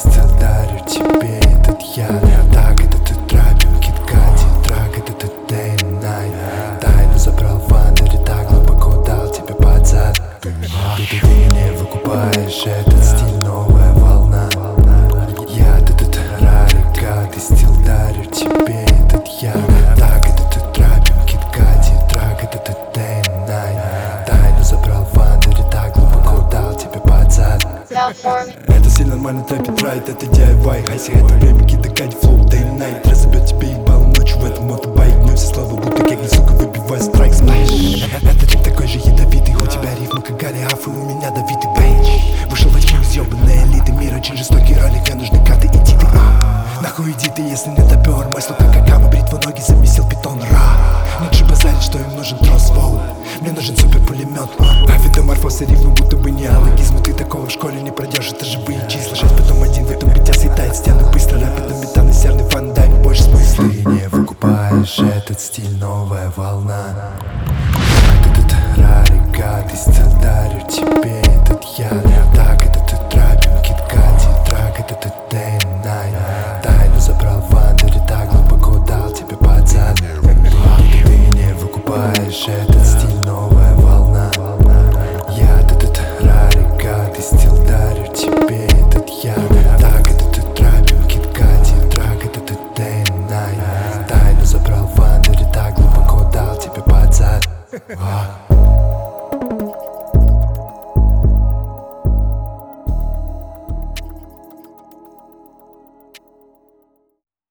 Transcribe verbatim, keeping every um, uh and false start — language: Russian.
стил дарю тебе этот я. Так, это ты трапим, киткати, трак, это ты day and night. Тайну забрал в вандере, так глубоко дал тебе под зад. Ты, ты, ты не выкупаешь этот стиль, новая волна. Я, ты, ты, ты, рарика, ты стил дарю тебе этот я. Так, это ты трапим, киткати, трак, это ты day and night. Тайну забрал в вандере, так глубоко дал тебе под зад. Это все нормально трэпит райд, это ди ай вай. Хайси, это время кидакать, флоу, day and night. Разобьет тебе ебало ночью в этом мотобайк. Но все слова будто кегли, сука, выбивай страйк, сплэш. Это тип такой же ядовитый, у тебя рифмы как Голиаф, и у меня давитый бейдж. Вышел в очки из ёбаной элиты, мир очень жестокий ролик, мне нужны карты, иди ты. Нахуй иди ты, если не допер. Мой слуг как Акама, бритва ноги замесил питон, ра. Нет же базарить, что им нужен трос, воу. Мне нужен супер пулемет. Авидоморфоз и рифмы будто бы неологизмы. Ты такого в школе не пройдешь, это живые